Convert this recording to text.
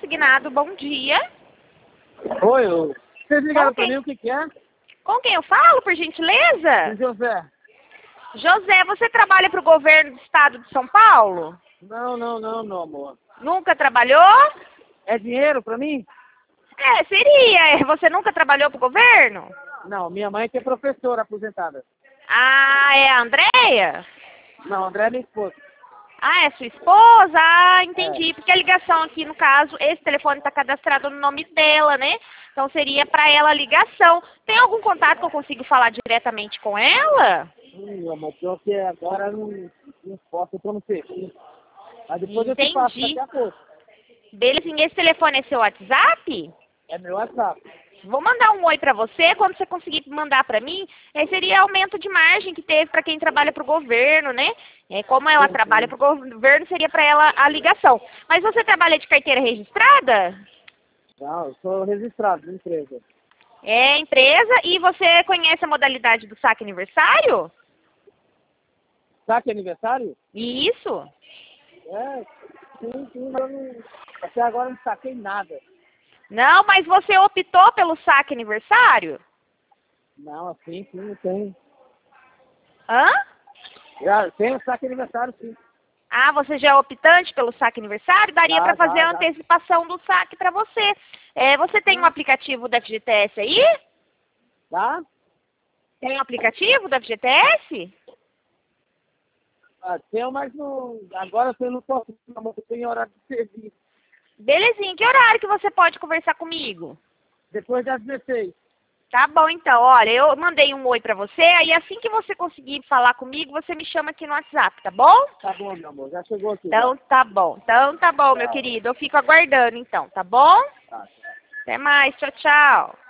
consignado, bom dia. Oi, vocês ligaram Com pra quem? mim, o que que é? Com quem eu falo, por gentileza? José. José, você trabalha para o governo do estado de São Paulo? Não, meu amor. Nunca trabalhou? É dinheiro pra mim? Seria. Você nunca trabalhou para o governo? Não, minha mãe que é professora aposentada. Ah, é a Andréia? Não, André é minha esposa. Ah, é sua esposa? Ah, É. entendi. Porque a ligação aqui, no caso, esse telefone está cadastrado no nome dela, né? Então seria para ela a ligação. Tem algum contato que eu consigo falar diretamente com ela? Meu amor, pior que agora não posso, eu tô no serviço. Mas depois eu te passo Entendi. daqui a pouco. Belezinha, esse telefone é seu WhatsApp? É meu WhatsApp. Vou mandar um oi para você, quando você conseguir mandar para mim, seria aumento de margem que teve para quem trabalha para o governo, né? Como ela trabalha para o governo, seria para ela a ligação. Mas você trabalha de carteira registrada? Não, eu sou registrado na empresa. É empresa, e você conhece a modalidade do saque aniversário? Saque aniversário? Isso. É, sim, mas eu até agora não saquei nada. Não, mas você optou pelo saque aniversário? Não, sim, tem. Hã? Já tem o saque aniversário, sim. Ah, você já é optante pelo saque aniversário? Daria para fazer a Já. antecipação do saque para você. Você tem um aplicativo da FGTS aí? Tá? Tem um aplicativo da FGTS? Ah, tem, mas não, agora eu não posso, não, eu tenho horário de serviço. Belezinha, que horário que você pode conversar comigo? Depois das 16. Tá bom, então. Olha, eu mandei um oi pra você, aí assim que você conseguir falar comigo, você me chama aqui no WhatsApp, tá bom? Tá bom, meu amor, já chegou aqui. Então tá bom. Então tá bom, meu querido. Eu fico aguardando então, tá bom? Tá. Até mais. Tchau, tchau.